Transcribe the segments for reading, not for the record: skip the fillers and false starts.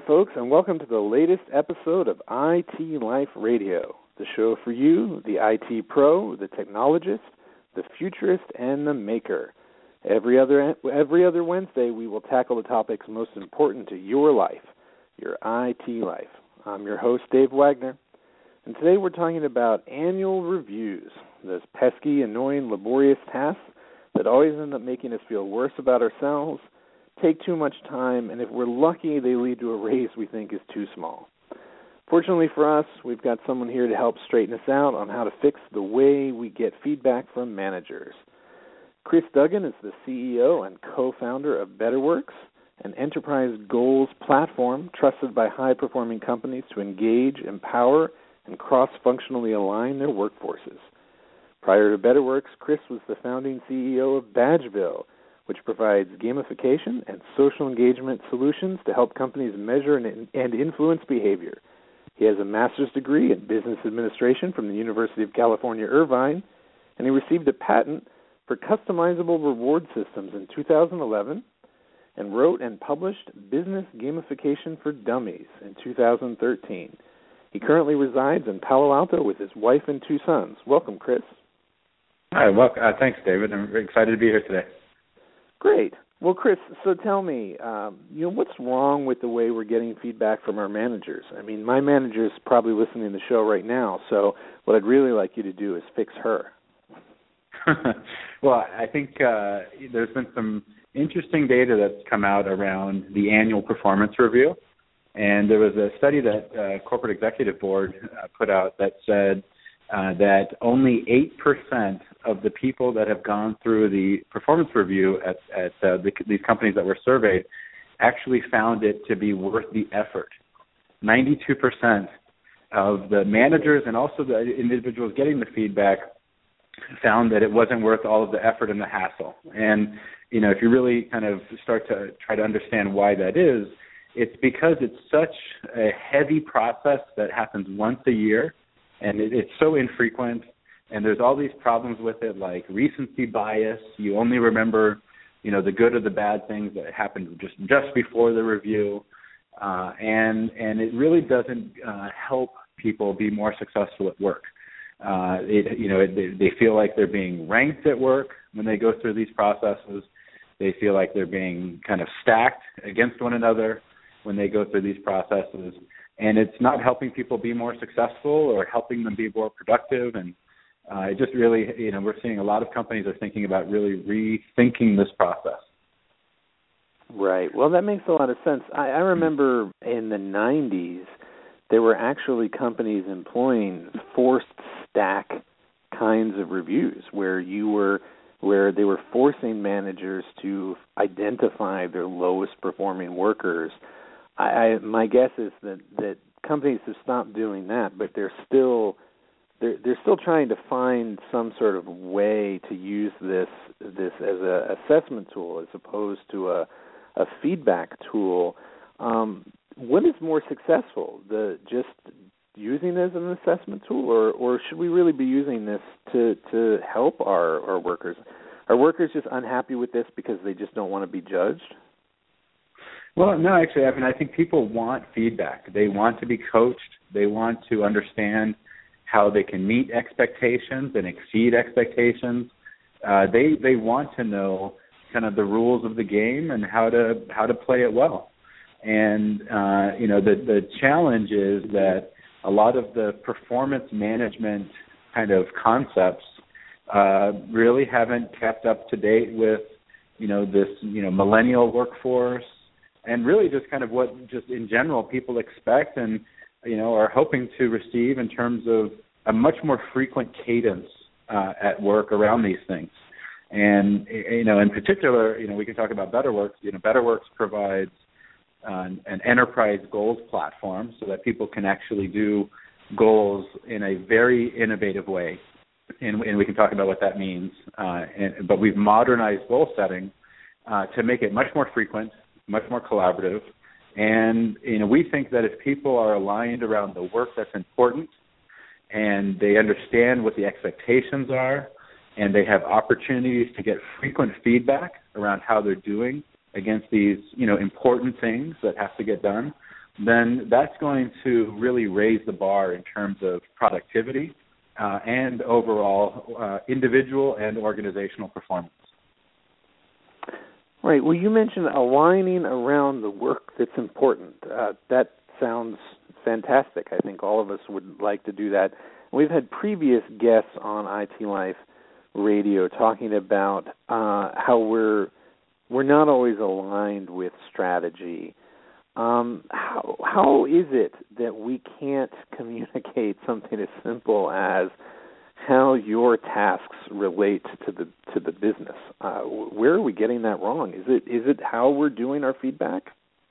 folks, and welcome to the latest episode of IT Life Radio, the show for you, the IT pro, the technologist, the futurist, and the maker. Every other Wednesday, we will tackle the topics most important to your life, your IT life. I'm your host, Dave Wagner, and today we're talking about annual reviews, those pesky, annoying, laborious tasks that always end up making us feel worse about ourselves, take too much time, and if we're lucky, they lead to a raise we think is too small. Fortunately for us, we've got someone here to help straighten us out on how to fix the way we get feedback from managers. Chris Duggan is the CEO and co-founder of BetterWorks, an enterprise goals platform trusted by high-performing companies to engage, empower, and cross-functionally align their workforces. Prior to BetterWorks, Chris was the founding CEO of Badgeville, which provides gamification and social engagement solutions to help companies measure and influence behavior. He has a master's degree in business administration from the University of California, Irvine, and he received a patent for customizable reward systems in 2011 and wrote and published Business Gamification for Dummies in 2013. He currently resides in Palo Alto with his wife and two sons. Welcome, Chris. Hi, thanks, David. I'm very excited to be here today. Great. Well, Chris, so tell me, what's wrong with the way we're getting feedback from our managers? I mean, my manager's probably listening to the show right now, so what I'd really like you to do is fix her. Well, I think there's been some interesting data that's come out around the annual performance review, and there was a study that Corporate Executive Board put out that said that only 8% of the people that have gone through the performance review at these companies that were surveyed actually found it to be worth the effort. 92% of the managers and also the individuals getting the feedback found that it wasn't worth all of the effort and the hassle. And, if you really kind of start to try to understand why that is, it's because it's such a heavy process that happens once a year, and it's so infrequent, and there's all these problems with it, like recency bias. You only remember, the good or the bad things that happened just before the review, and it really doesn't help people be more successful at work. They feel like they're being ranked at work when they go through these processes. They feel like they're being kind of stacked against one another when they go through these processes. And it's not helping people be more successful or helping them be more productive. And it just really, we're seeing a lot of companies are thinking about really rethinking this process. Right. Well, that makes a lot of sense. I remember in the 90s, there were actually companies employing forced stack kinds of reviews where they were forcing managers to identify their lowest performing workers. My guess is that companies have stopped doing that, but they're still trying to find some sort of way to use this as a assessment tool as opposed to a feedback tool. What is more successful, just using it as an assessment tool, or should we really be using this to help our workers? Are workers just unhappy with this because they just don't want to be judged? Well, no, actually, I think people want feedback. They want to be coached. They want to understand how they can meet expectations and exceed expectations. They want to know kind of the rules of the game and how to play it well. And the challenge is that a lot of the performance management kind of concepts really haven't kept up to date with this millennial workforce, and really just kind of what just in general people expect and are hoping to receive in terms of a much more frequent cadence at work around these things. And in particular, we can talk about BetterWorks. BetterWorks provides an enterprise goals platform so that people can actually do goals in a very innovative way. And we can talk about what that means. But we've modernized goal setting to make it much more frequent, much more collaborative. And we think that if people are aligned around the work that's important and they understand what the expectations are and they have opportunities to get frequent feedback around how they're doing against these, important things that have to get done, then that's going to really raise the bar in terms of productivity and overall individual and organizational performance. Right. Well, you mentioned aligning around the work that's important. That sounds fantastic. I think all of us would like to do that. We've had previous guests on IT Life Radio talking about how we're not always aligned with strategy. How is it that we can't communicate something as simple as how your tasks relate to the business? Where are we getting that wrong? Is it how we're doing our feedback?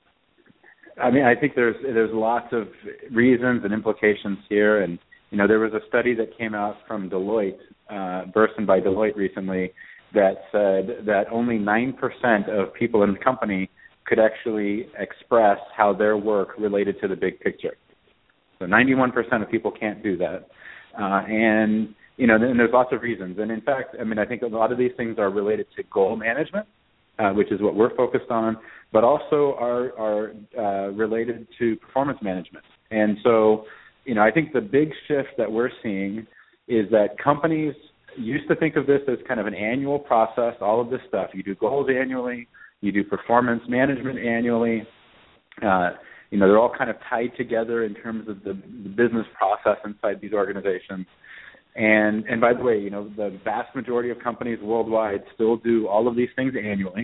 I mean, I think there's lots of reasons and implications here, and there was a study that came out from Deloitte, Burson by Deloitte recently, that said that only 9% of people in the company could actually express how their work related to the big picture. So 91% of people can't do that. And there's lots of reasons. And in fact, I mean, I think a lot of these things are related to goal management, which is what we're focused on, but also are related to performance management. And so, I think the big shift that we're seeing is that companies used to think of this as kind of an annual process, all of this stuff. You do goals annually, you do performance management annually. They're all kind of tied together in terms of the business process inside these organizations. And by the way, the vast majority of companies worldwide still do all of these things annually.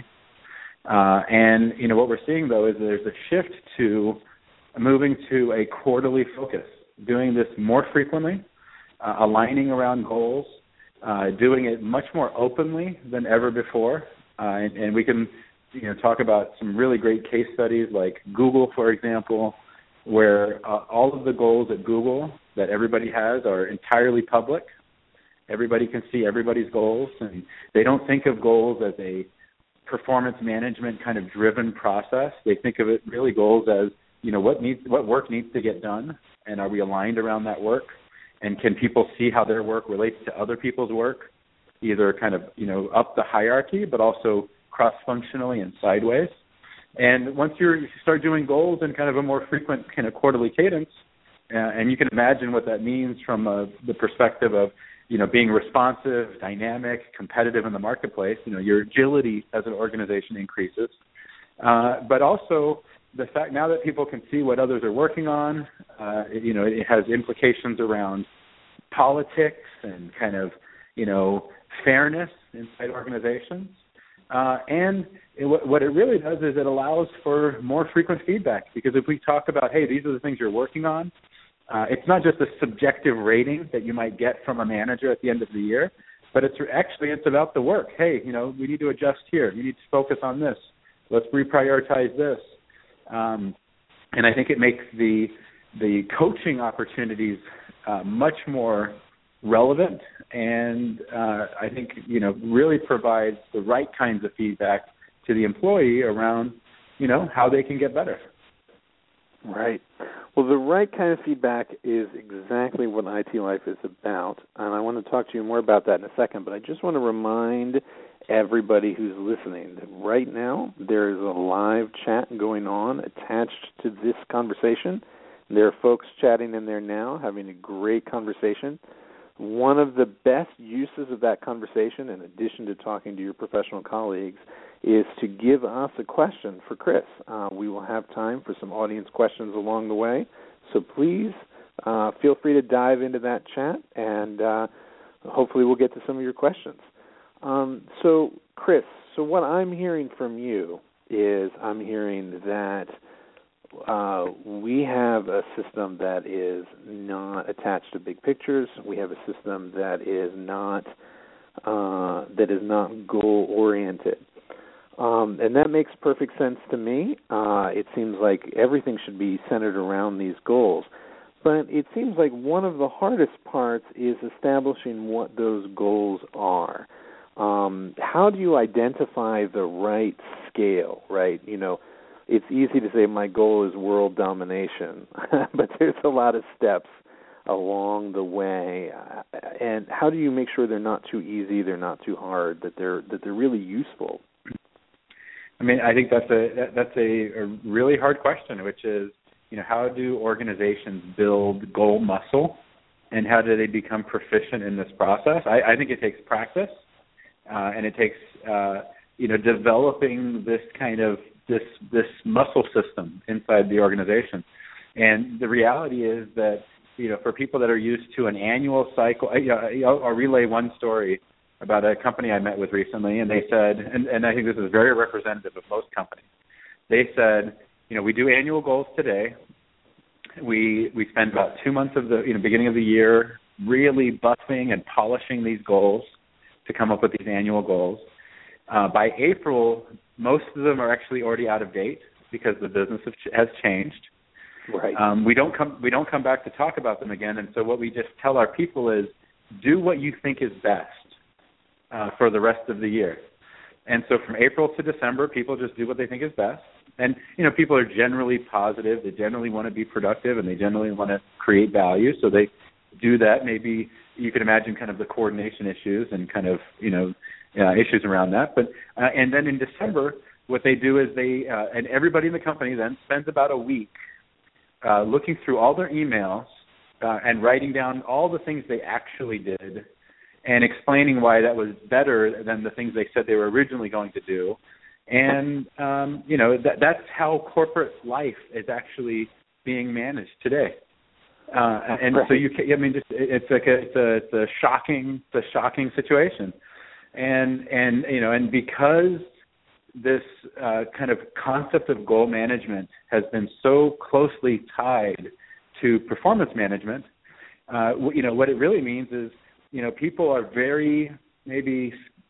And what we're seeing, though, is there's a shift to moving to a quarterly focus, doing this more frequently, aligning around goals, doing it much more openly than ever before. And we can talk about some really great case studies like Google, for example, where all of the goals at Google that everybody has are entirely public. Everybody can see everybody's goals, and they don't think of goals as a performance management kind of driven process. They think of it really goals as, what work needs to get done, and are we aligned around that work? And can people see how their work relates to other people's work, either kind of, up the hierarchy, but also cross-functionally and sideways. And once you start doing goals in kind of a more frequent kind of quarterly cadence, and you can imagine what that means from the perspective of, being responsive, dynamic, competitive in the marketplace, your agility as an organization increases. But also the fact now that people can see what others are working on, it has implications around politics and kind of, fairness inside organizations. And what it really does is it allows for more frequent feedback, because if we talk about, hey, these are the things you're working on, it's not just a subjective rating that you might get from a manager at the end of the year, but it's about the work. Hey, we need to adjust here. We need to focus on this. Let's reprioritize this. And I think it makes the coaching opportunities much more relevant, and I think really provides the right kinds of feedback to the employee around how they can get better. Right. Well, the right kind of feedback is exactly what IT Life is about, and I want to talk to you more about that in a second, but I just want to remind everybody who's listening that right now there is a live chat going on attached to this conversation. There are folks chatting in there now, having a great conversation. One of the best uses of that conversation, in addition to talking to your professional colleagues, is to give us a question for Chris. We will have time for some audience questions along the way, so please feel free to dive into that chat, and hopefully we'll get to some of your questions. So, Chris, what I'm hearing from you is I'm hearing that we have a system that is not attached to big pictures. We have a system that is not goal oriented, and that makes perfect sense to me. It seems like everything should be centered around these goals, but it seems like one of the hardest parts is establishing what those goals are. How do you identify the right scale, right? It's easy to say my goal is world domination, but there's a lot of steps along the way. And how do you make sure they're not too easy, they're not too hard, that they're really useful? I mean, I think that's a really hard question, which is, how do organizations build goal muscle, and how do they become proficient in this process? I think it takes practice, and it takes developing this kind of this muscle system inside the organization. And the reality is that for people that are used to an annual cycle, I'll relay one story about a company I met with recently, and they said, and I think this is very representative of most companies. They said, we do annual goals today. We spend about 2 months of the beginning of the year really buffing and polishing these goals to come up with these annual goals. By April, most of them are actually already out of date because the business has changed. Right. We don't come back to talk about them again, and so what we just tell our people is do what you think is best for the rest of the year. And so from April to December, people just do what they think is best. And people are generally positive. They generally want to be productive, and they generally want to create value. So they do that. Maybe you can imagine kind of the coordination issues and kind of issues around that. But and then in December, what they do is and everybody in the company then spends about a week looking through all their emails and writing down all the things they actually did and explaining why that was better than the things they said they were originally going to do. And, that's how corporate life is actually being managed today. And right. So it's a shocking situation. And because this kind of concept of goal management has been so closely tied to performance management, what it really means is, people are very maybe,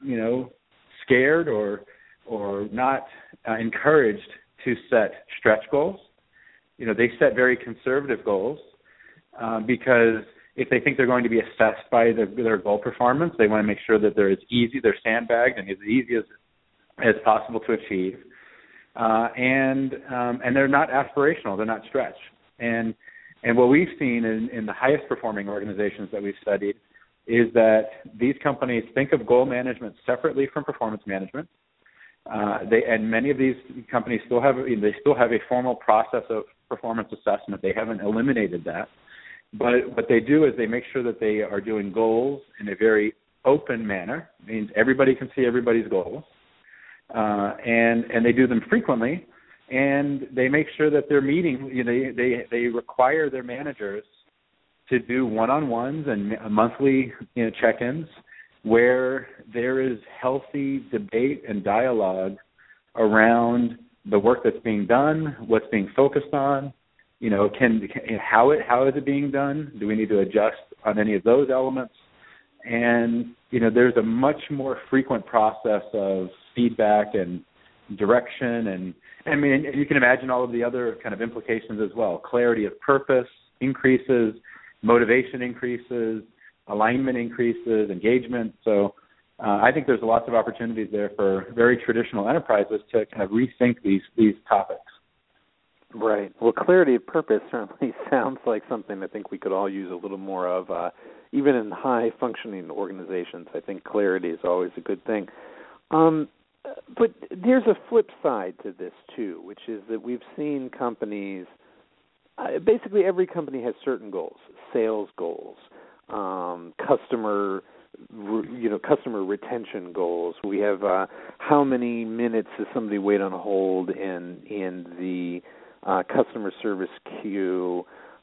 scared or not encouraged to set stretch goals. They set very conservative goals because if they think they're going to be assessed by their goal performance, they want to make sure that they're sandbagged and as easy as possible to achieve. And they're not aspirational. They're not stretch. And what we've seen in the highest performing organizations that we've studied is that these companies think of goal management separately from performance management. And many of these companies still have a formal process of performance assessment. They haven't eliminated that. But what they do is they make sure that they are doing goals in a very open manner. It means everybody can see everybody's goals. And they do them frequently. And they make sure that they're meeting, they require their managers to do one-on-ones and monthly check-ins where there is healthy debate and dialogue around the work that's being done, what's being focused on, how is it being done? Do we need to adjust on any of those elements? And, there's a much more frequent process of feedback and direction. And you can imagine all of the other kind of implications as well. Clarity of purpose increases, motivation increases, alignment increases, engagement. So I think there's lots of opportunities there for very traditional enterprises to kind of rethink these topics. Right. Well, clarity of purpose certainly sounds like something I think we could all use a little more of, even in high-functioning organizations. I think clarity is always a good thing. But there's a flip side to this, too, which is that we've seen companies, basically every company has certain goals, sales goals, customer retention goals. We have how many minutes does somebody wait on hold in the customer service queue.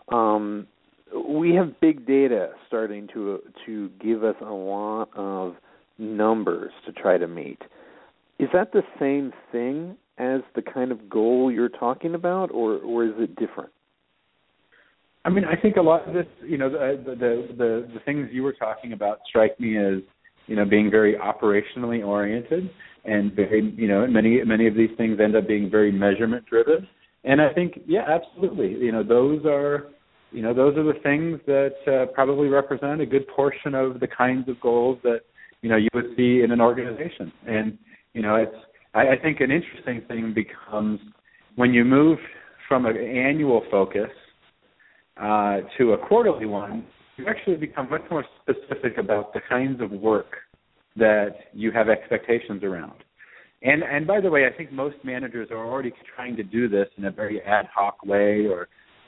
We have big data starting to give us a lot of numbers to try to meet. Is that the same thing as the kind of goal you're talking about, or is it different? I think a lot of this, the things you were talking about strike me as, being very operationally oriented, and very, many of these things end up being very measurement driven. And I think, yeah, absolutely. Those are the things that probably represent a good portion of the kinds of goals that, you would see in an organization. And, I think an interesting thing becomes when you move from an annual focus to a quarterly one, you actually become much more specific about the kinds of work that you have expectations around. And by the way, I think most managers are already trying to do this in a very ad hoc way, or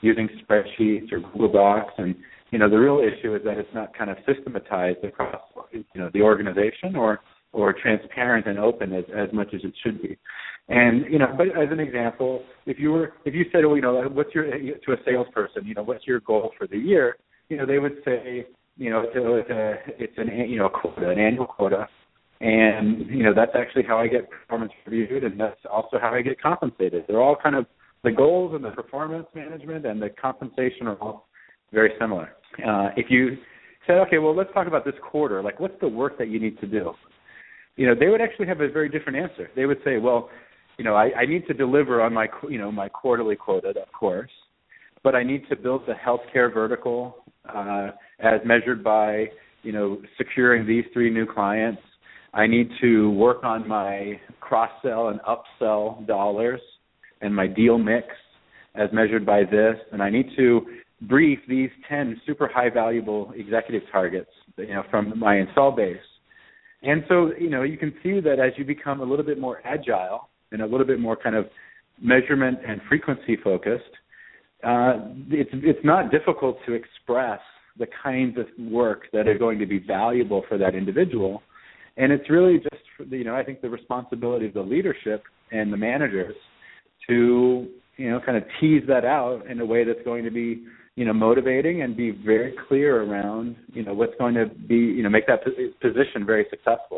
using spreadsheets or Google Docs. And, the real issue is that it's not kind of systematized across, the organization or transparent and open as much as it should be. And, but as an example, if you said, what's to a salesperson, what's your goal for the year? They would say, it's an quota, an annual quota. And, that's actually how I get performance reviewed, and that's also how I get compensated. They're all kind of, the goals and the performance management and the compensation are all very similar. If you said, okay, well, let's talk about this quarter, like what's the work that you need to do? They would actually have a very different answer. They would say, well, I need to deliver on my, my quarterly quota, of course, but I need to build the healthcare vertical as measured by, securing these 3 new clients. I need to work on my cross-sell and upsell dollars and my deal mix as measured by this, and I need to brief these 10 super high valuable executive targets, from my install base. And so, you can see that as you become a little bit more agile and a little bit more kind of measurement and frequency focused, it's not difficult to express the kinds of work that are going to be valuable for that individual. And it's really just, I think the responsibility of the leadership and the managers to, kind of tease that out in a way that's going to be, motivating and be very clear around, what's going to be, make that position very successful.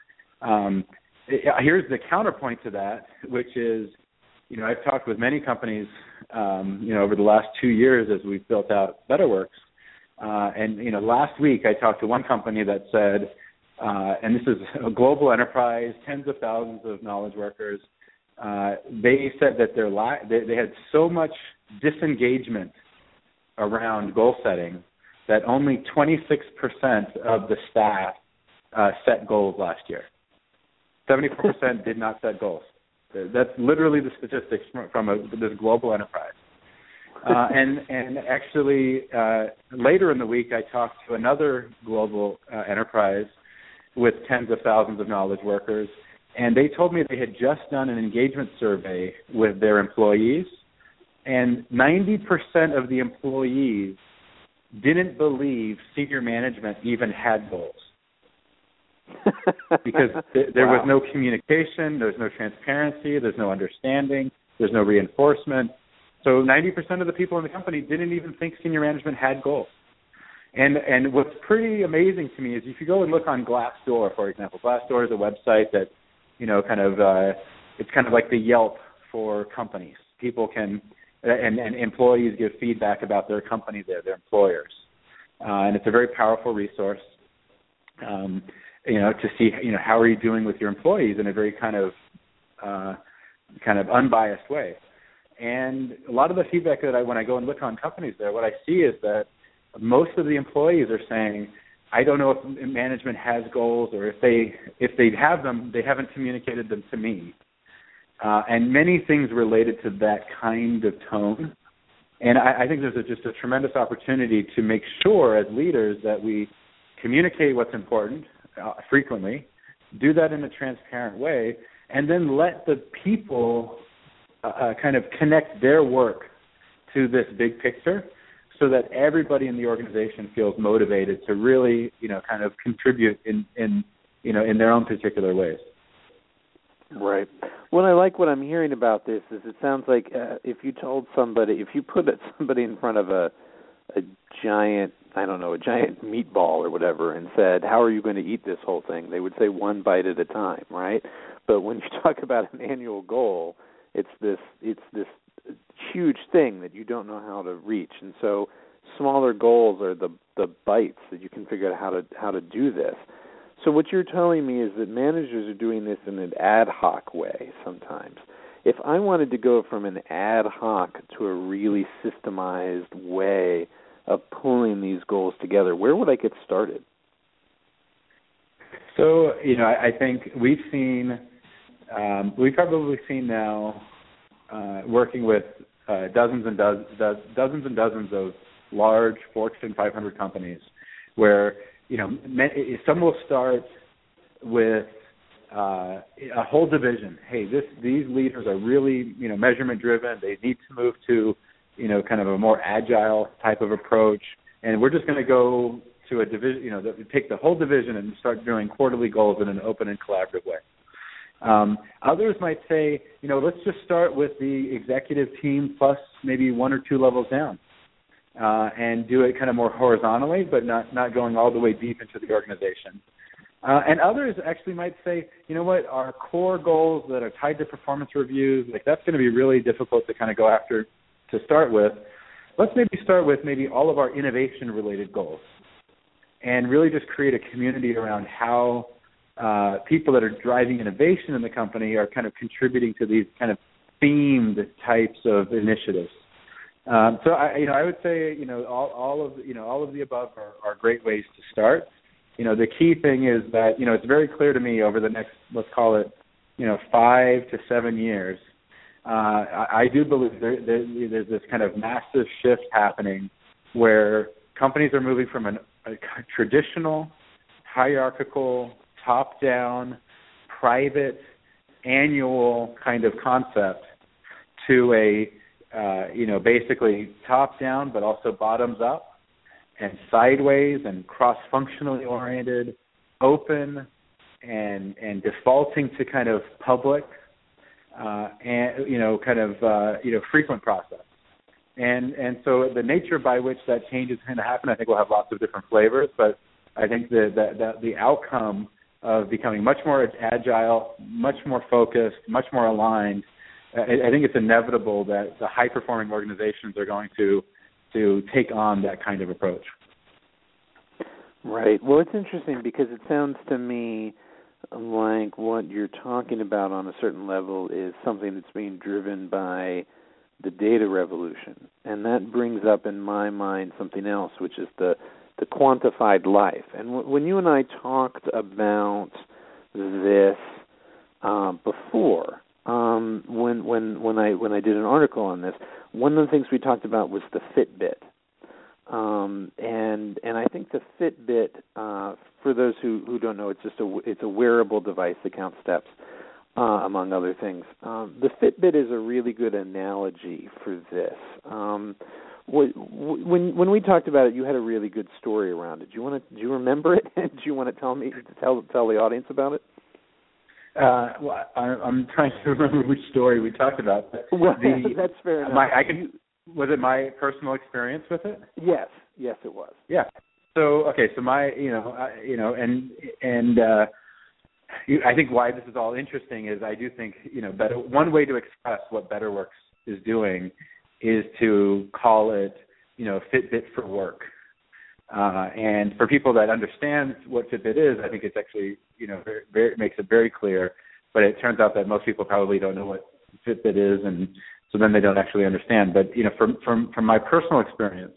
Here's the counterpoint to that, which is, I've talked with many companies, over the last 2 years as we've built out BetterWorks. And, last week I talked to one company that said, and this is a global enterprise, tens of thousands of knowledge workers. They said that they had so much disengagement around goal setting that only 26% of the staff set goals last year. 74% did not set goals. That's literally the statistics from this global enterprise. And actually, later in the week, I talked to another global enterprise with tens of thousands of knowledge workers, and they told me they had just done an engagement survey with their employees, and 90% of the employees didn't believe senior management even had goals. Because there was no communication, there's no transparency, there's no understanding, there's no reinforcement. So 90% of the people in the company didn't even think senior management had goals. And what's pretty amazing to me is if you go and look on Glassdoor, for example. Glassdoor is a website that, it's kind of like the Yelp for companies. People can, and employees give feedback about their company there, their employers. And it's a very powerful resource, to see, how are you doing with your employees in a very kind of unbiased way. And a lot of the feedback that when I go and look on companies there, what I see is that most of the employees are saying, I don't know if management has goals, or if they have them, they haven't communicated them to me. And many things related to that kind of tone. And I think there's just a tremendous opportunity to make sure as leaders that we communicate what's important frequently, do that in a transparent way, and then let the people kind of connect their work to this big picture, so that everybody in the organization feels motivated to really, kind of contribute in their own particular ways. Right. What I like what I'm hearing about this is it sounds like if you put somebody in front of a giant, a giant meatball or whatever, and said, how are you going to eat this whole thing? They would say one bite at a time, right? But when you talk about an annual goal, it's this huge thing that you don't know how to reach. And so smaller goals are the bites that you can figure out how to do this. So what you're telling me is that managers are doing this in an ad hoc way sometimes. If I wanted to go from an ad hoc to a really systemized way of pulling these goals together, where would I get started? So, I think we've probably seen now, working with dozens and dozens of large Fortune 500 companies, where some will start with a whole division. Hey, these leaders are really measurement driven. They need to move to kind of a more agile type of approach, and we're just going to go to a division, take the whole division and start doing quarterly goals in an open and collaborative way. Others might say, let's just start with the executive team plus maybe one or two levels down, and do it kind of more horizontally, but not going all the way deep into the organization. And others actually might say, our core goals that are tied to performance reviews, that's going to be really difficult to kind of go after to start with. Let's maybe start with all of our innovation-related goals and really just create a community around how people that are driving innovation in the company are kind of contributing to these kind of themed types of initiatives. So I would say, all of the above are great ways to start. The key thing is that, it's very clear to me over the next, let's call it, 5 to 7 years, I do believe there's this kind of massive shift happening where companies are moving from a traditional, hierarchical, top-down, private, annual kind of concept to a, basically top-down but also bottoms-up and sideways and cross-functionally oriented, open and defaulting to kind of public frequent process. And so the nature by which that change is going to happen, I think we'll have lots of different flavors, but I think that the outcome of becoming much more agile, much more focused, much more aligned, I think it's inevitable that the high-performing organizations are going to take on that kind of approach. Right. Well, it's interesting because it sounds to me like what you're talking about on a certain level is something that's being driven by the data revolution. And that brings up in my mind something else, which is the quantified life. And when you and I talked about this before, when I did an article on this, one of the things we talked about was the Fitbit. And I think the Fitbit, for those who don't know, it's a wearable device that counts steps, among other things. The Fitbit is a really good analogy for this. When we talked about it, you had a really good story around it. Do you remember it? Do you want to tell the audience about it? Well, I'm trying to remember which story we talked about. Well, that's fair enough. Was it my personal experience with it? Yes, it was. Yeah. So my, I think why this is all interesting is I do think, one way to express what BetterWorks is doing is to call it, Fitbit for work. And for people that understand what Fitbit is, I think it's actually, very makes it very clear. But it turns out that most people probably don't know what Fitbit is, and so then they don't actually understand. But from my personal experience,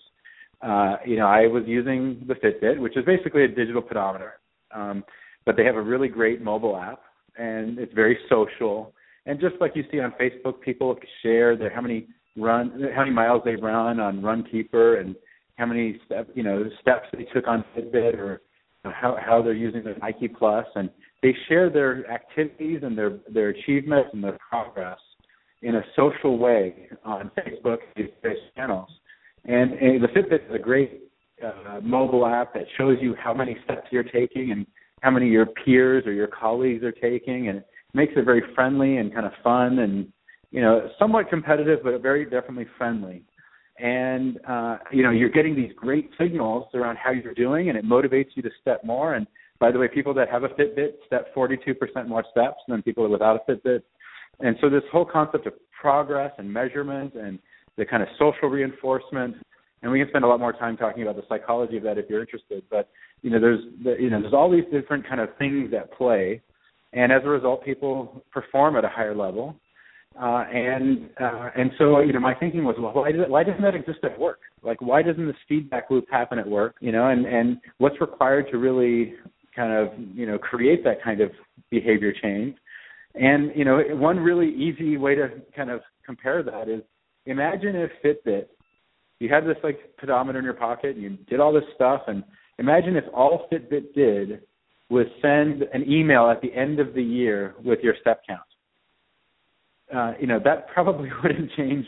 I was using the Fitbit, which is basically a digital pedometer, but they have a really great mobile app, and it's very social. And just like you see on Facebook, people share how many miles they've run on Runkeeper, and how many steps they took on Fitbit, or how they're using the Nike Plus, and they share their activities and their achievements and their progress in a social way on Facebook and these channels. And the Fitbit is a great mobile app that shows you how many steps you're taking and how many your peers or your colleagues are taking, and it makes it very friendly and kind of fun and, somewhat competitive, but very definitely friendly. And, you're getting these great signals around how you're doing, and it motivates you to step more. And by the way, people that have a Fitbit step 42% more steps than people without a Fitbit. And so this whole concept of progress and measurement and the kind of social reinforcement, and we can spend a lot more time talking about the psychology of that if you're interested. But, there's all these different kind of things at play. And as a result, people perform at a higher level. And so, my thinking was, well, why doesn't that exist at work? Like, why doesn't this feedback loop happen at work? And what's required to really kind of, create that kind of behavior change? And, one really easy way to kind of compare that is, imagine if Fitbit, you had this like pedometer in your pocket and you did all this stuff, and imagine if all Fitbit did was send an email at the end of the year with your step count. That probably wouldn't change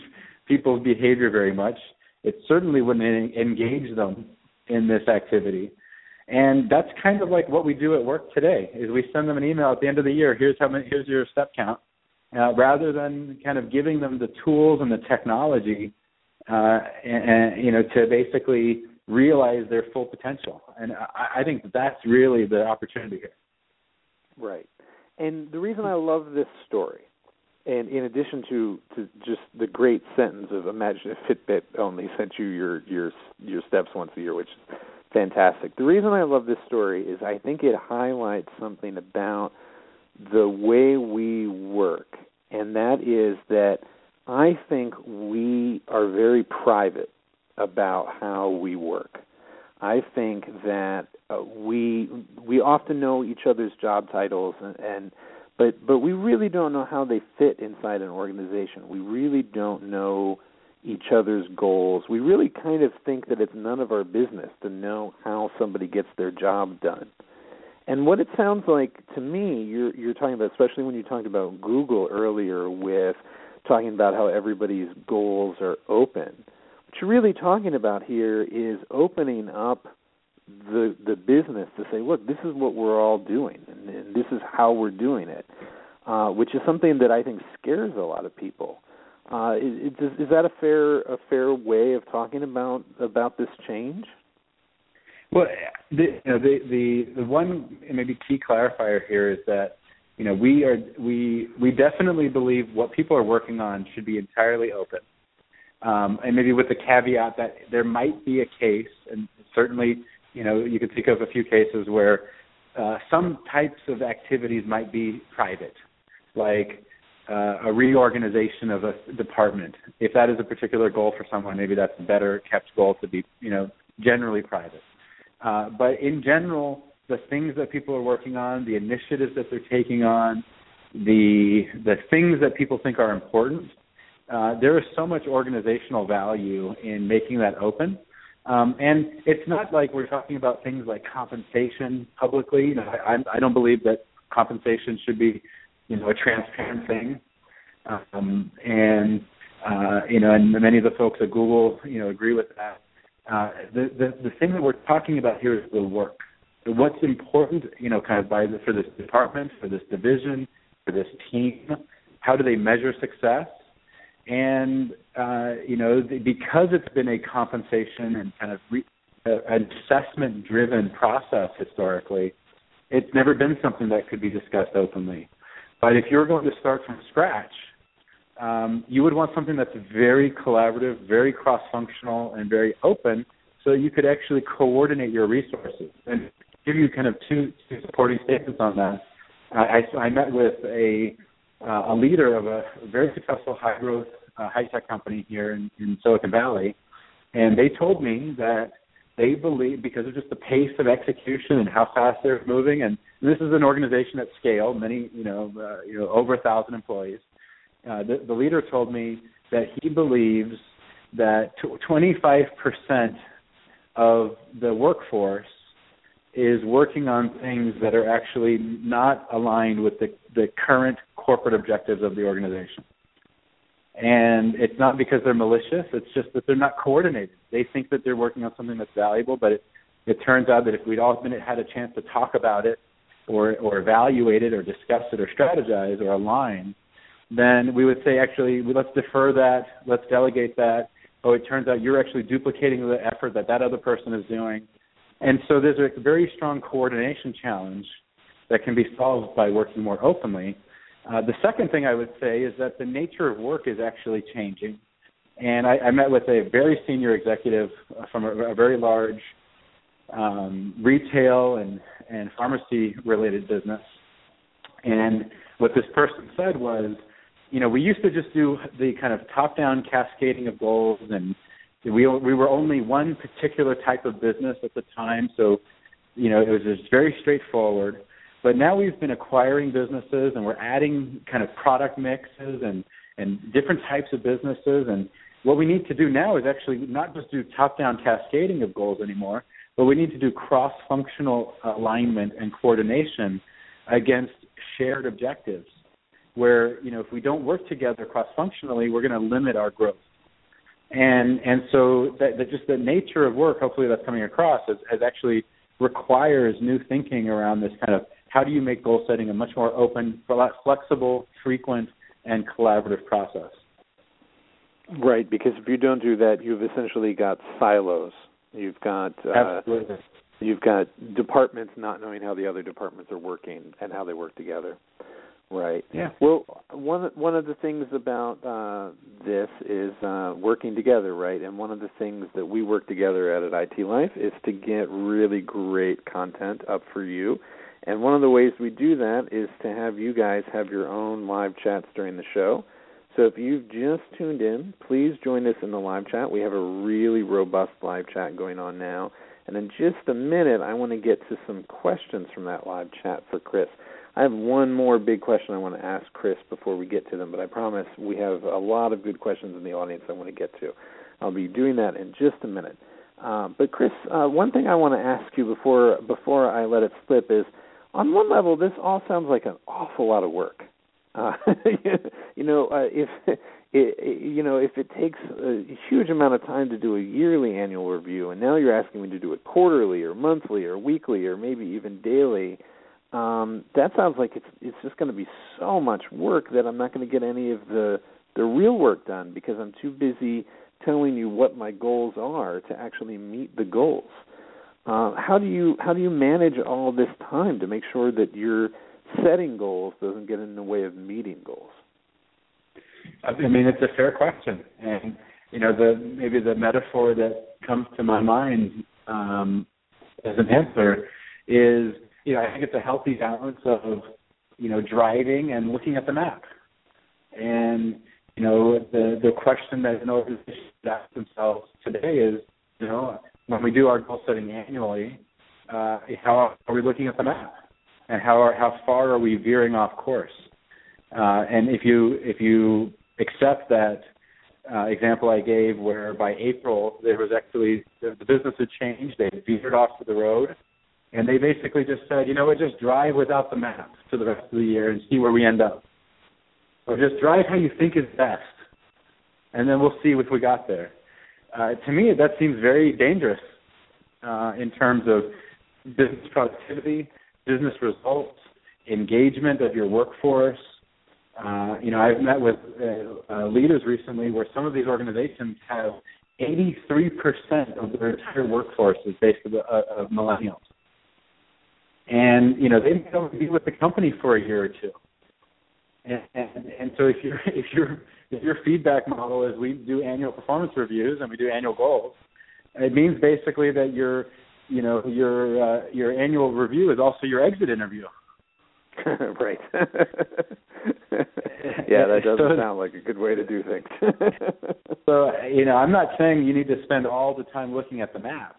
people's behavior very much. It certainly wouldn't engage them in this activity. And that's kind of like what we do at work today, is we send them an email at the end of the year, here's your step count, rather than kind of giving them the tools and the technology and to basically realize their full potential. And I think that's really the opportunity here. Right. And the reason I love this story, and in addition to just the great sentence of imagine if Fitbit only sent you your steps once a year, which is fantastic. The reason I love this story is I think it highlights something about the way we work, and that is that I think we are very private about how we work. I think that we often know each other's job titles, but we really don't know how they fit inside an organization. We really don't know each other's goals. We really kind of think that it's none of our business to know how somebody gets their job done. And what it sounds like to me, you're talking about, especially when you talked about Google earlier with talking about how everybody's goals are open. What you're really talking about here is opening up the business to say, look, this is what we're all doing, and this is how we're doing it, which is something that I think scares a lot of people. Is that a fair way of talking about this change? Well, the one maybe key clarifier here is that we definitely believe what people are working on should be entirely open, and maybe with the caveat that there might be a case, and certainly you could think of a few cases where some types of activities might be private, like a reorganization of a department. If that is a particular goal for someone, maybe that's a better kept goal to be generally private. But in general, the things that people are working on, the initiatives that they're taking on, the things that people think are important, there is so much organizational value in making that open. And it's not like we're talking about things like compensation publicly. I don't believe that compensation should be, a transparent thing. And many of the folks at Google, agree with that. The thing that we're talking about here is the work. What's important, for this department, for this division, for this team. How do they measure success? And because it's been a compensation and kind of an assessment-driven process historically, it's never been something that could be discussed openly. But if you're going to start from scratch, you would want something that's very collaborative, very cross-functional, and very open, so you could actually coordinate your resources. And give you kind of two supporting statements on that. I met with a leader of a very successful high-growth high-tech company here in Silicon Valley, and they told me that they believe, because of just the pace of execution and how fast they're moving, and this is an organization at scale, many, over 1,000 employees. The leader told me that he believes that 25% of the workforce is working on things that are actually not aligned with the current corporate objectives of the organization. And it's not because they're malicious, it's just that they're not coordinated. They think that they're working on something that's valuable, but it turns out that if we'd all had a chance to talk about it or evaluate it or discuss it or strategize or align, then we would say, actually, let's defer that, let's delegate that. Oh, it turns out you're actually duplicating the effort that other person is doing. And so there's a very strong coordination challenge that can be solved by working more openly. The second thing I would say is that the nature of work is actually changing. And I met with a very senior executive from a very large retail and pharmacy-related business. And what this person said was, we used to just do the kind of top-down cascading of goals, and we were only one particular type of business at the time, so, it was just very straightforward. But now we've been acquiring businesses, and we're adding kind of product mixes and different types of businesses. And what we need to do now is actually not just do top-down cascading of goals anymore, but we need to do cross-functional alignment and coordination against shared objectives, where, if we don't work together cross-functionally, we're going to limit our growth. And so that just the nature of work, hopefully that's coming across, as actually requires new thinking around this kind of how do you make goal setting a much more open, flexible, frequent, and collaborative process. Right, because if you don't do that, you've essentially got silos. You've got you've got departments not knowing how the other departments are working and how they work together. Right. Yeah. Well, one of the things about this is working together, right? And one of the things that we work together at IT Life is to get really great content up for you. And one of the ways we do that is to have you guys have your own live chats during the show. So if you've just tuned in, please join us in the live chat. We have a really robust live chat going on now. And in just a minute, I want to get to some questions from that live chat for Chris. I have one more big question I want to ask Chris before we get to them, but I promise we have a lot of good questions in the audience I want to get to. I'll be doing that in just a minute. But Chris, one thing I want to ask you before I let it slip is, on one level, this all sounds like an awful lot of work. If it takes a huge amount of time to do a yearly annual review, and now you're asking me to do it quarterly or monthly or weekly or maybe even daily, that sounds like it's just going to be so much work that I'm not going to get any of the real work done because I'm too busy telling you what my goals are to actually meet the goals. How do you manage all this time to make sure that your setting goals doesn't get in the way of meeting goals? I mean, it's a fair question, and maybe the metaphor that comes to my mind as an answer is, I think it's a healthy balance of, driving and looking at the map. And, the question that an organization should ask themselves today is, when we do our goal setting annually, how are we looking at the map? And how far are we veering off course? And if you accept that example I gave, where by April there was actually the business had changed, they had veered off the road, and they basically just said, just drive without the map for the rest of the year and see where we end up. Or just drive how you think is best, and then we'll see if we got there. To me, that seems very dangerous in terms of business productivity, business results, engagement of your workforce. I've met with leaders recently where some of these organizations have 83% of their entire workforce is based of millennials. And, they may only be with the company for a year or two. And so if your feedback model is we do annual performance reviews and we do annual goals, it means basically that your annual review is also your exit interview. Right. Yeah, that doesn't sound like a good way to do things. So, I'm not saying you need to spend all the time looking at the map.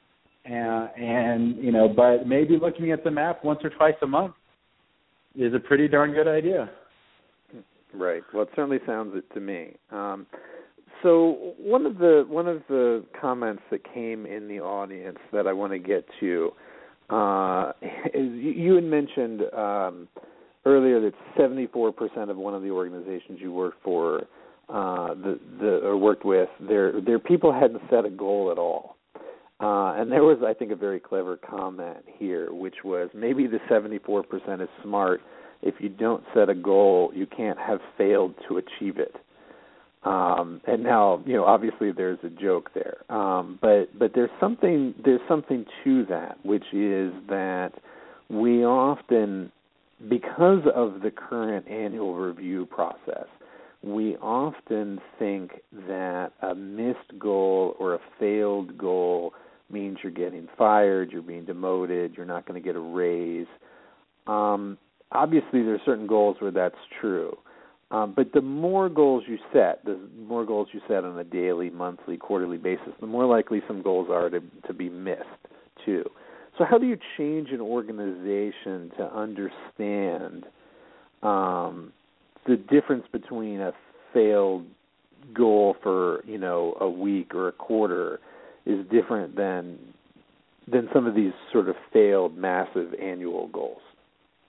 But maybe looking at the map once or twice a month is a pretty darn good idea. Right. Well, it certainly sounds it to me. So one of the comments that came in the audience that I want to get to is you had mentioned earlier that 74% of one of the organizations you worked for or worked with, their people hadn't set a goal at all. And there was, I think, a very clever comment here, which was maybe the 74% is smart. If you don't set a goal, you can't have failed to achieve it. And now, obviously there's a joke there. But there's something to that, which is that we often, because of the current annual review process, we often think that a missed goal or a failed goal means you're getting fired, you're being demoted, you're not going to get a raise. Obviously, there are certain goals where that's true. But the more goals you set on a daily, monthly, quarterly basis, the more likely some goals are to be missed, too. So how do you change an organization to understand the difference between a failed goal for, a week or a quarter is different than some of these sort of failed massive annual goals?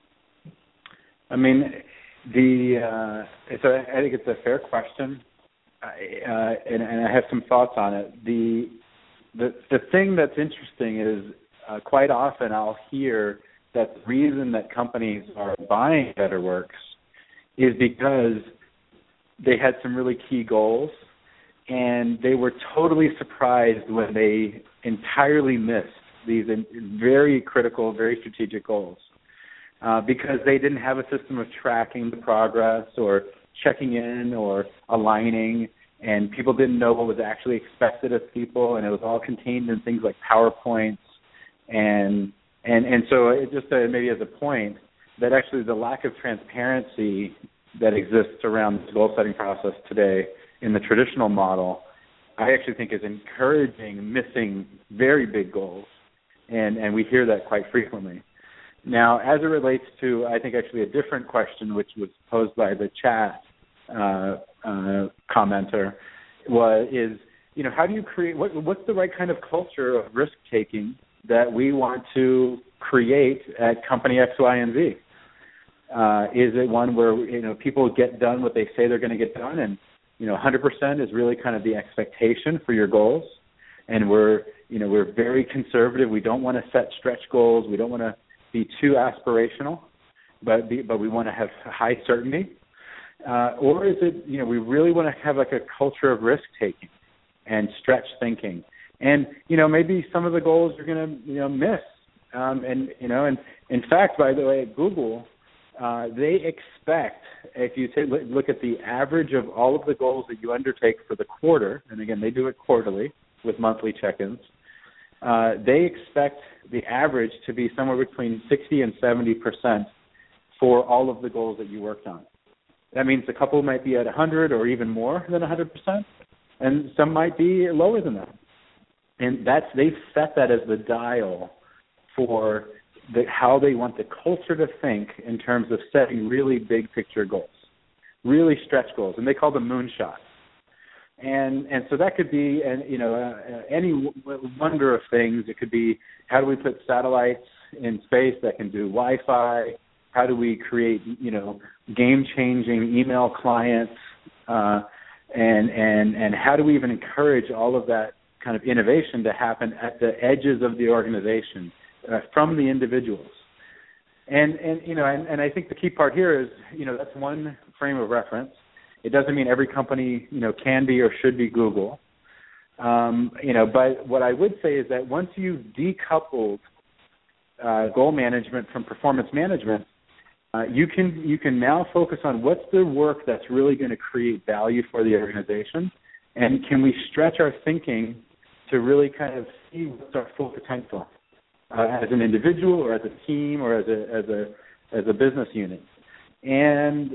I mean, I think it's a fair question, and I have some thoughts on it. The thing that's interesting is quite often I'll hear that the reason that companies are buying BetterWorks is because they had some really key goals, and they were totally surprised when they entirely missed these very critical, very strategic goals because they didn't have a system of tracking the progress or checking in or aligning, and people didn't know what was actually expected of people, and it was all contained in things like PowerPoints. And so it just maybe as a point that actually the lack of transparency that exists around this goal-setting process today in the traditional model, I actually think is encouraging missing very big goals, and we hear that quite frequently. Now, as it relates to, I think, actually a different question, which was posed by the chat commenter, is, how do you create, what's the right kind of culture of risk-taking that we want to create at company X, Y, and Z? Is it one where, people get done what they say they're going to get done, and 100% is really kind of the expectation for your goals, and we're very conservative. We don't want to set stretch goals. We don't want to be too aspirational, but we want to have high certainty. Or is it, we really want to have like a culture of risk taking and stretch thinking, and maybe some of the goals you're going to miss. And in fact, by the way, at Google, they expect, if you look at the average of all of the goals that you undertake for the quarter, and again, they do it quarterly with monthly check-ins, they expect the average to be somewhere between 60 and 70% for all of the goals that you worked on. That means a couple might be at 100 or even more than 100%, and some might be lower than that. And they've set that as the dial for how they want the culture to think in terms of setting really big picture goals, really stretch goals, and they call them moonshots. And so that could be any wonder of things. It could be, how do we put satellites in space that can do Wi-Fi? How do we create game-changing email clients? And how do we even encourage all of that kind of innovation to happen at the edges of the organization from the individuals? And I think the key part here is, that's one frame of reference. It doesn't mean every company, can be or should be Google. But what I would say is that once you've decoupled goal management from performance management, you can now focus on what's the work that's really going to create value for the organization, and can we stretch our thinking to really kind of see what's our full potential as an individual or as a team or as a business unit. And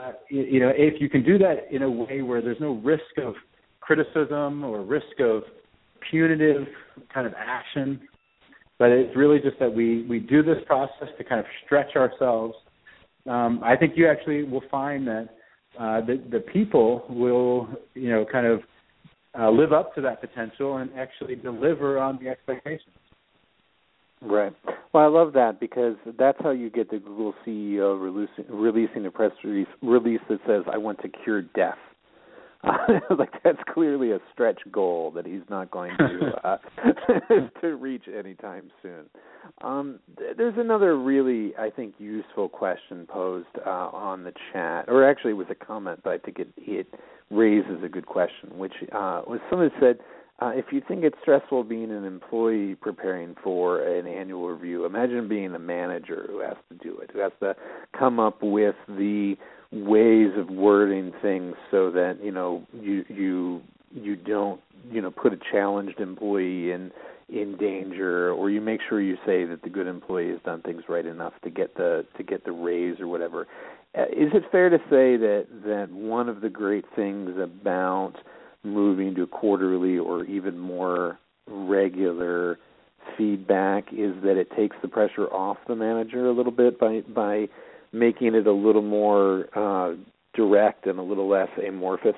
if you can do that in a way where there's no risk of criticism or risk of punitive kind of action, but it's really just that we do this process to kind of stretch ourselves, I think you actually will find that the people will kind of live up to that potential and actually deliver on the expectations. Right. Well, I love that, because that's how you get the Google CEO releasing a press release that says, "I want to cure death." Like, that's clearly a stretch goal that he's not going to to reach anytime soon. There's another really, I think, useful question posed on the chat, or actually it was a comment, but I think it raises a good question, which was someone said, if you think it's stressful being an employee preparing for an annual review, imagine being the manager who has to do it, who has to come up with the ways of wording things so that you don't put a challenged employee in danger, or you make sure you say that the good employee has done things right enough to get the raise or whatever. Is it fair to say that one of the great things about moving to quarterly or even more regular feedback is that it takes the pressure off the manager a little bit by making it a little more direct and a little less amorphous?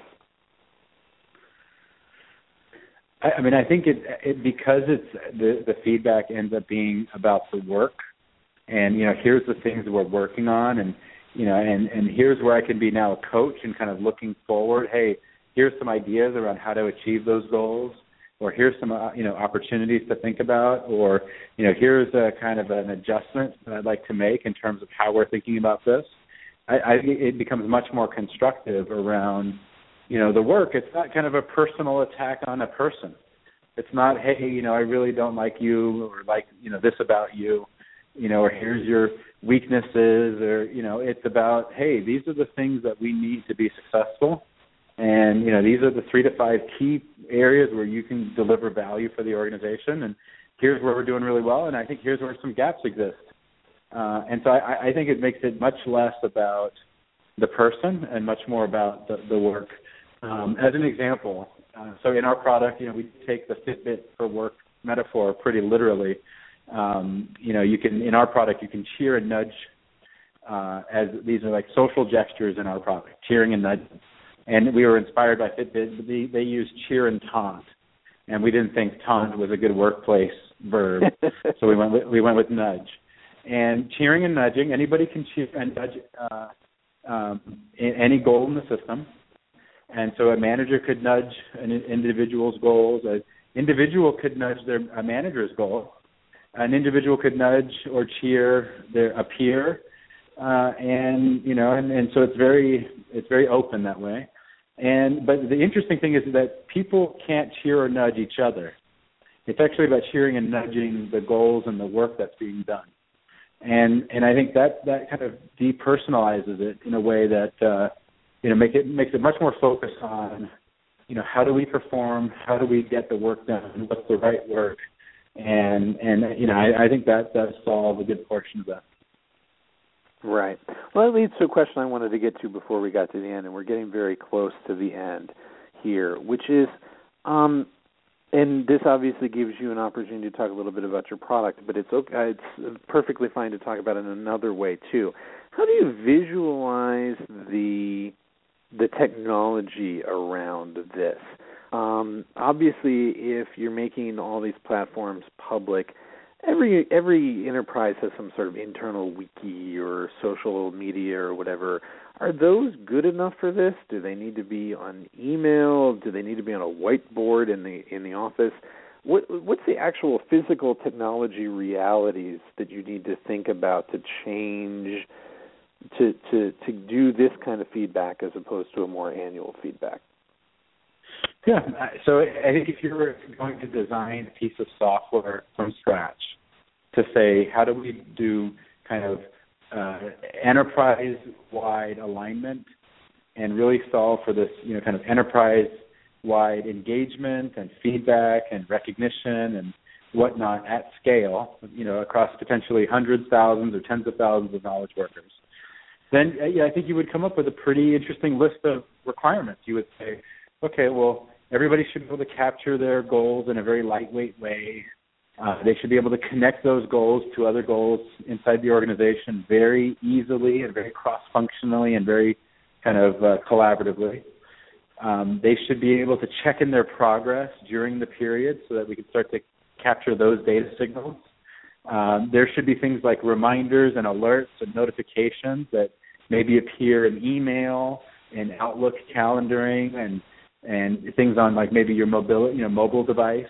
I mean, I think it because it's the feedback ends up being about the work, and here's the things that we're working on, and and here's where I can be now a coach and kind of looking forward. Hey, here's some ideas around how to achieve those goals, or here's some opportunities to think about, or here's a kind of an adjustment that I'd like to make in terms of how we're thinking about this. It becomes much more constructive around the work. It's not kind of a personal attack on a person. It's not, hey, I really don't like you, or like this about you, or here's your weaknesses, or it's about, hey, these are the things that we need to be successful. And, these are the 3 to 5 key areas where you can deliver value for the organization. And here's where we're doing really well. And I think here's where some gaps exist. And so I think it makes it much less about the person and much more about the work. As an example, so in our product, we take the Fitbit for work metaphor pretty literally. You can, in our product, you can cheer and nudge, as these are like social gestures in our product, cheering and nudging. And we were inspired by Fitbit, but they use cheer and taunt, and we didn't think taunt was a good workplace verb, so we went with nudge. And cheering and nudging, anybody can cheer and nudge any goal in the system. And so a manager could nudge an individual's goals. An individual could nudge a manager's goal. An individual could nudge or cheer a peer, and so it's very open that way. But the interesting thing is that people can't cheer or nudge each other. It's actually about cheering and nudging the goals and the work that's being done. And I think that kind of depersonalizes it in a way that makes it much more focused on how do we perform, how do we get the work done, what's the right work, and I think that does solve a good portion of that. Right. Well, that leads to a question I wanted to get to before we got to the end, and we're getting very close to the end here, which is, and this obviously gives you an opportunity to talk a little bit about your product, but it's perfectly fine to talk about it in another way too. How do you visualize the technology around this? Obviously, if you're making all these platforms public, every enterprise has some sort of internal wiki or social media or whatever. Are those good enough for this? Do they need to be on email? Do they need to be on a whiteboard in the office? What's the actual physical technology realities that you need to think about to change to do this kind of feedback as opposed to a more annual feedback? Yeah, so I think if you're going to design a piece of software from scratch to say, how do we do kind of enterprise-wide alignment and really solve for this, kind of enterprise-wide engagement and feedback and recognition and whatnot at scale, across potentially hundreds, thousands, or tens of thousands of knowledge workers, then I think you would come up with a pretty interesting list of requirements. You would say, okay, well, everybody should be able to capture their goals in a very lightweight way. They should be able to connect those goals to other goals inside the organization very easily and very cross-functionally and very kind of collaboratively. They should be able to check in their progress during the period so that we can start to capture those data signals. There should be things like reminders and alerts and notifications that maybe appear in email and Outlook calendaring and things on like maybe your mobile device.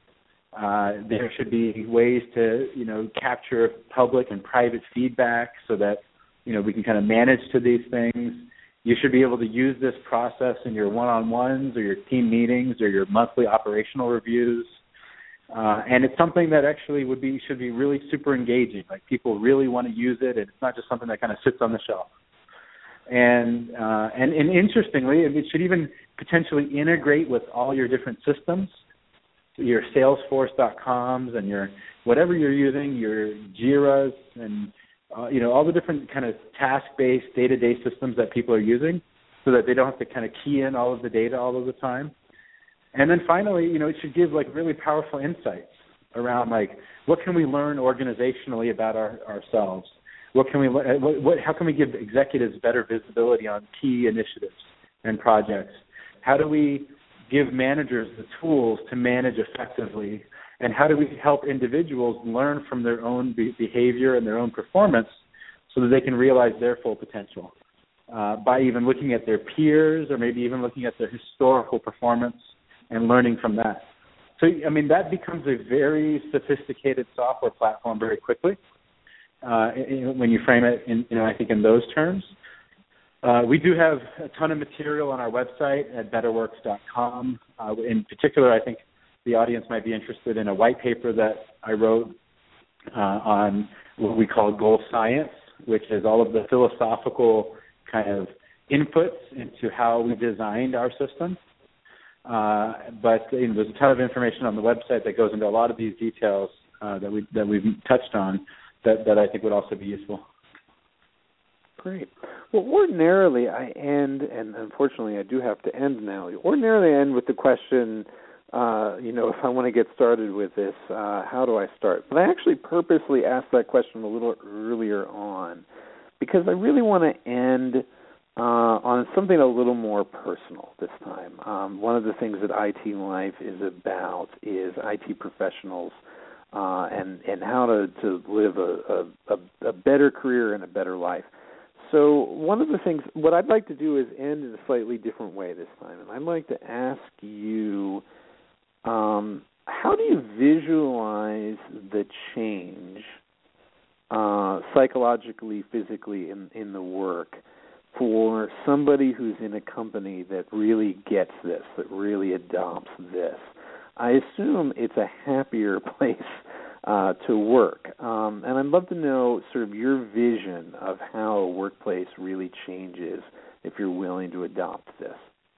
There should be ways to, capture public and private feedback so that, we can kind of manage to these things. You should be able to use this process in your one-on-ones or your team meetings or your monthly operational reviews. And it's something that actually should be really super engaging. Like people really want to use it, and it's not just something that kind of sits on the shelf. And interestingly, it should even potentially integrate with all your different systems, your Salesforce.coms and your whatever you're using, your Jiras and all the different kind of task-based day-to-day systems that people are using, so that they don't have to kind of key in all of the data all of the time. And then finally, it should give like really powerful insights around like what can we learn organizationally about ourselves. How can we give executives better visibility on key initiatives and projects? How do we give managers the tools to manage effectively? And how do we help individuals learn from their own behavior and their own performance so that they can realize their full potential? by even looking at their peers or maybe even looking at their historical performance and learning from that. So, I mean, that becomes a very sophisticated software platform very quickly when you frame it, I think in those terms. We do have a ton of material on our website at betterworks.com. In particular, I think the audience might be interested in a white paper that I wrote on what we call goal science, which is all of the philosophical kind of inputs into how we designed our system. But there's a ton of information on the website that goes into a lot of these details that we've touched on that I think would also be useful. Great. Well, ordinarily I end, and unfortunately I do have to end now. Ordinarily I end with the question, if I want to get started with this, how do I start? But I actually purposely asked that question a little earlier on because I really want to end on something a little more personal this time. One of the things that IT Life is about is IT professionals and how to live a better career and a better life. So one of the things, what I'd like to do is end in a slightly different way this time. And I'd like to ask you, how do you visualize the change psychologically, physically in the work for somebody who's in a company that really gets this, that really adopts this? I assume it's a happier place to work. And I'd love to know sort of your vision of how a workplace really changes if you're willing to adopt this.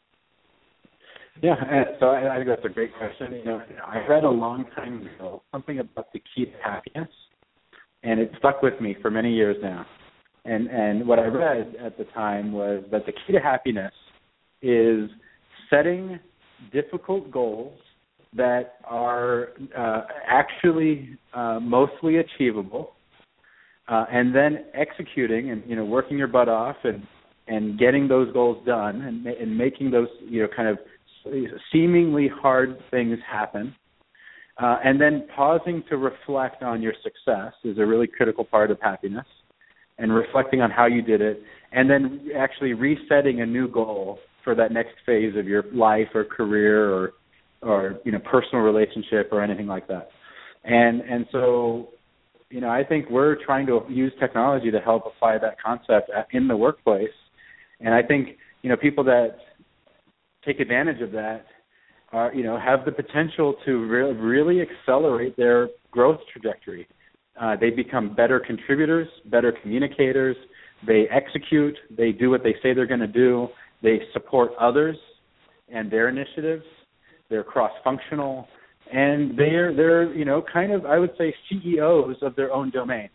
Yeah, so I think that's a great question. I read a long time ago something about the key to happiness, and it stuck with me for many years now. And what I read at the time was that the key to happiness is setting difficult goals that are actually mostly achievable, and then executing and working your butt off and getting those goals done and making those kind of seemingly hard things happen, and then pausing to reflect on your success is a really critical part of happiness, and reflecting on how you did it, and then actually resetting a new goal for that next phase of your life or career or personal relationship or anything like that. And so, I think we're trying to use technology to help apply that concept in the workplace. And I think, people that take advantage of that are, have the potential to really accelerate their growth trajectory. They become better contributors, better communicators. They execute. They do what they say they're going to do. They support others and their initiatives. They're cross-functional, and they're kind of, I would say, CEOs of their own domain.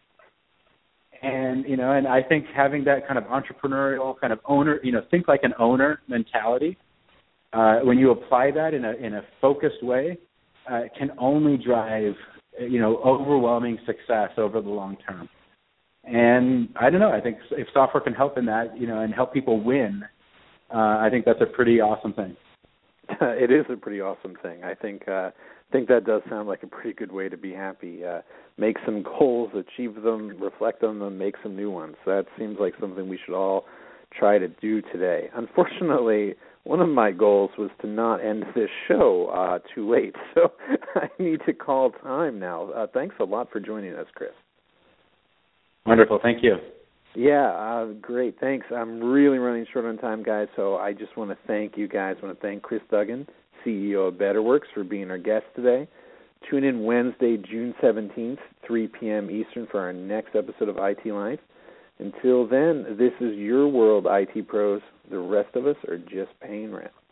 And and I think having that kind of entrepreneurial kind of owner, think like an owner mentality, when you apply that in a focused way, can only drive overwhelming success over the long term. And I don't know, I think if software can help in that, and help people win, I think that's a pretty awesome thing. It is a pretty awesome thing. I think that does sound like a pretty good way to be happy. Make some goals, achieve them, reflect on them, make some new ones. That seems like something we should all try to do today. Unfortunately, one of my goals was to not end this show too late, so I need to call time now. Thanks a lot for joining us, Chris. Wonderful. Thank you. Yeah, great. Thanks. I'm really running short on time, guys, so I just want to thank you guys. I want to thank Chris Duggan, CEO of BetterWorks, for being our guest today. Tune in Wednesday, June 17th, 3 p.m. Eastern, for our next episode of IT Life. Until then, this is your world, IT pros. The rest of us are just paying rent.